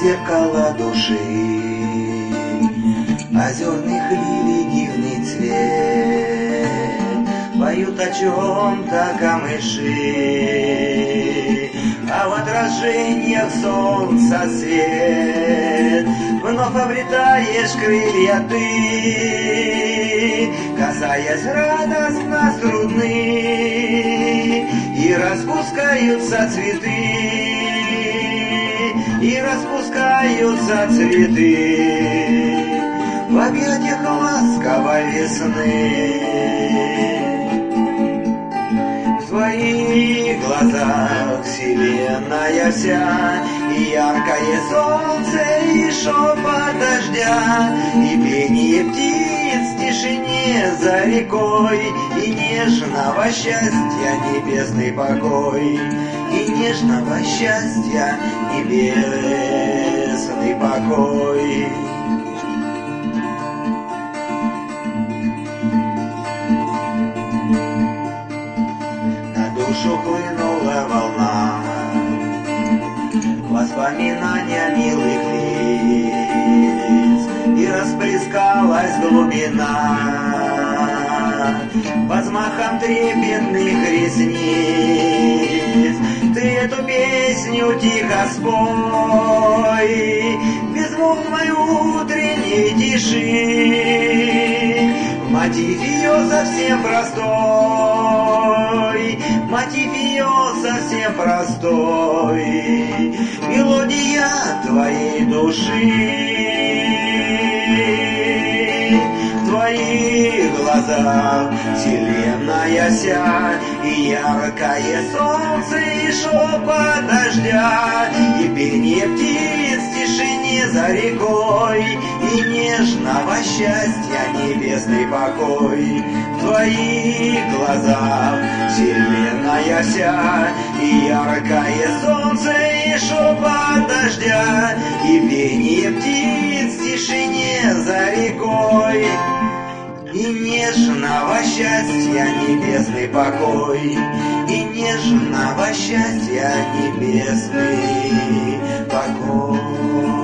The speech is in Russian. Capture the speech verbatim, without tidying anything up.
зеркало души, озерных лилий дивный цвет, поют о чем-то камыши, а в отражениях солнца свет. Вновь обретаешь крылья ты, касаясь радостно струны, и распускаются цветы, и распускаются цветы в объятиях ласковой весны. В твоих глазах вселенная вся, и яркое солнце, и шепот дождя, и пение птиц в тишине за рекой, и нежного счастья небесный покой, и нежного счастья небесный покой. На душу хлынула волна воспоминания милых лиц, и расплескалась глубина под взмахом трепетных ресниц. Ты эту песню тихо спой, безмолвной утренней тиши. Мотив ее совсем простой, мотив ее совсем простой, мелодия твоей души. В твоих глазах вселенная вся, и яркое солнце, и шепот дождя, и пение птиц в тишине за рекой, и нежного счастья небесный покой. В твоих глазах вселенная вся, и яркое солнце, и шепот дождя, и пение птиц в тишине за рекой, и нежного счастья небесный покой, и нежного счастья небесный покой.